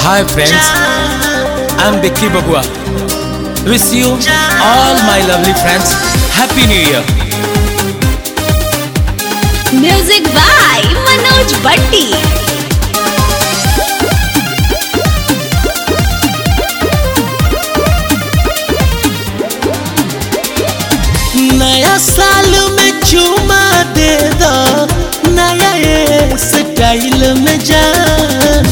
Hi friends, I'm Vicky Bagua. Wish you all my lovely friends Happy New Year. Music by Manoj Bhatti. नया साल में चुमा दे दो, नया ये स्टाइल में जान।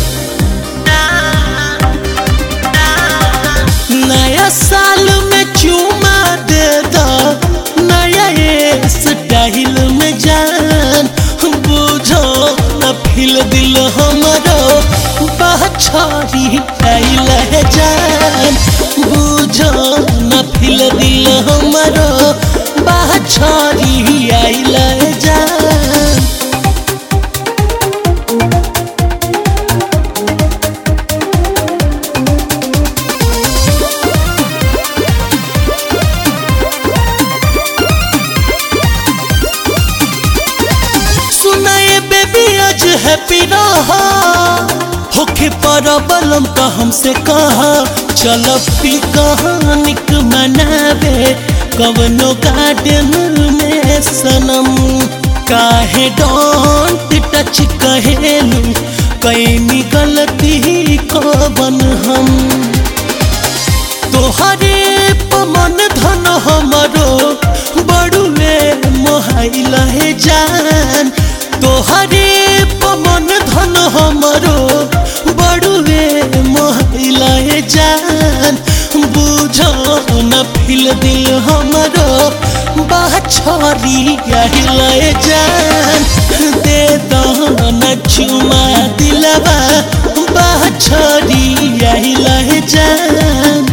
नया साल में चुमा दे दो, नया ये स्टाइल में जान। बुझो न फिल दिल हमारो बाछड़ी आइल है जान। बुझो न फिल दिल हमारो बाछड़ी आइल है जान। सुनाए बेबी आज हैप्पी रहा, होके परबलम का हमसे कहा। चलो पी कहानिक मनावे कवनो गार्डन में सनम। काहे डोंट टच कहेलू, कैनी गलती कवन हम। तोहरे पमन धन हमरो बड़ुए मोहाइल है जान। तोहरे पमन धन हमरो बड़ुए मोहाइल है जान। बुझो न फिल दिल हमरो बाछड़ी आइल है जान। दे दो न चुमा दिलवा बाछड़ी आइल है जान।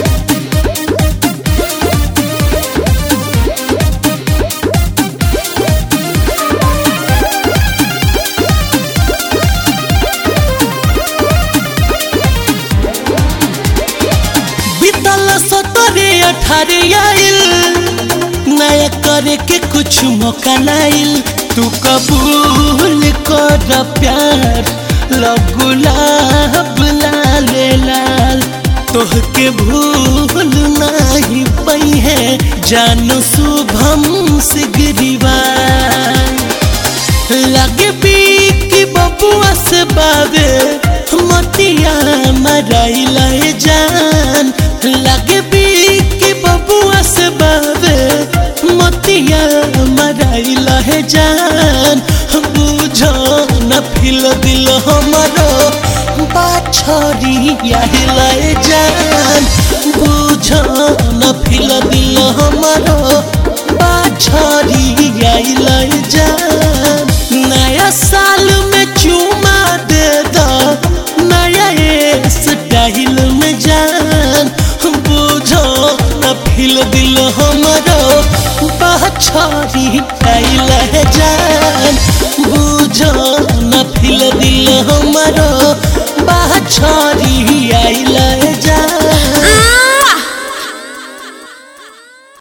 सतरे 18 आइल, नया करे के कुछ मौका लाइल। तू कबूल कर प्यार, गुलाब लाले लाल। तोहके भूल नहीं पई है जानू शुभम सिगरीवाल। लगे भी कि बबुआ से बावे मतिया मराइल है जान। लगे भी कि बबुआ से बावे मतिया मराइल है जान। बुझो न फिल दिल हमारो बाछड़ी आइल है जान। बुझो न फिल दिल हमारो बाछड़ी आइल है जान। नया साल में चुमा दे दो, नया ये स्टाइल में जान। बुझो न फिल दिल हमारो बाछड़ी आइल है जान। बुझो न फिल दिल हमारो